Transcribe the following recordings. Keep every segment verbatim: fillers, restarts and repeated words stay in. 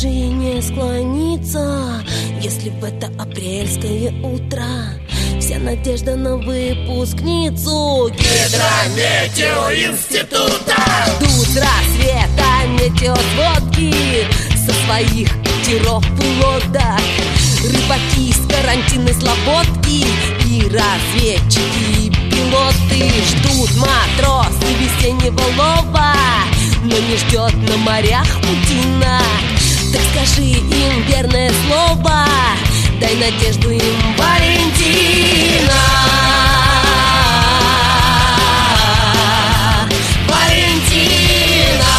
же ей не склониться, если в это апрельское утро вся надежда на выпускницу Гидрометеоинститута ждут рассвета метеосводки со своих катеров и лодок. Рыбаки с карантинной слободки и разведчики, и пилоты ждут матросы весеннего лова, но не ждет на морях Путина. Так скажи им верное слово, дай надежду им, Валентина. Валентина.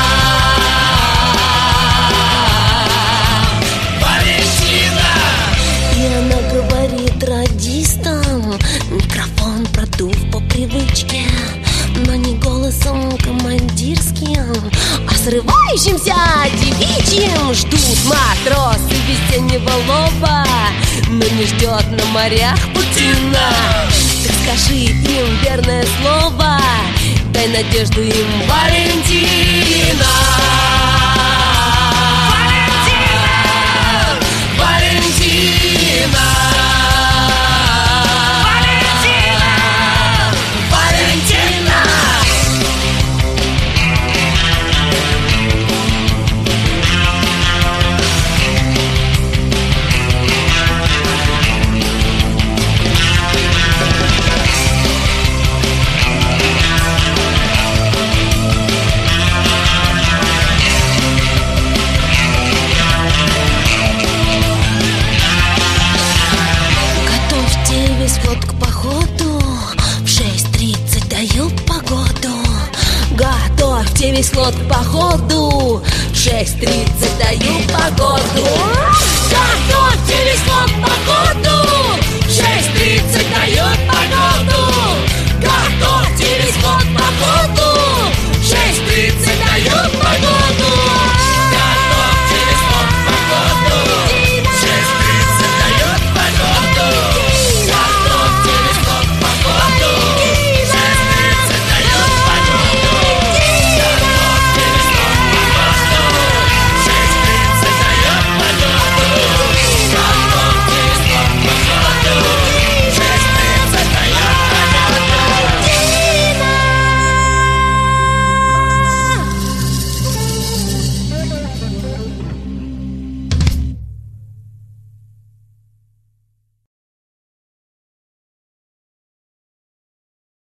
Валентина. И она говорит радистам, микрофон продув по привычке, но не голосом командирским, а срывающимся девичьим. Ждут матросы весеннего лова, но не ждет на морях Путина. Так скажи им верное слово, дай надежду им, Валентина. Валентина. Валентина. Вот к походу в шесть тридцать даю погоду. Готовьте весь флот к походу, в шесть тридцать даю погоду.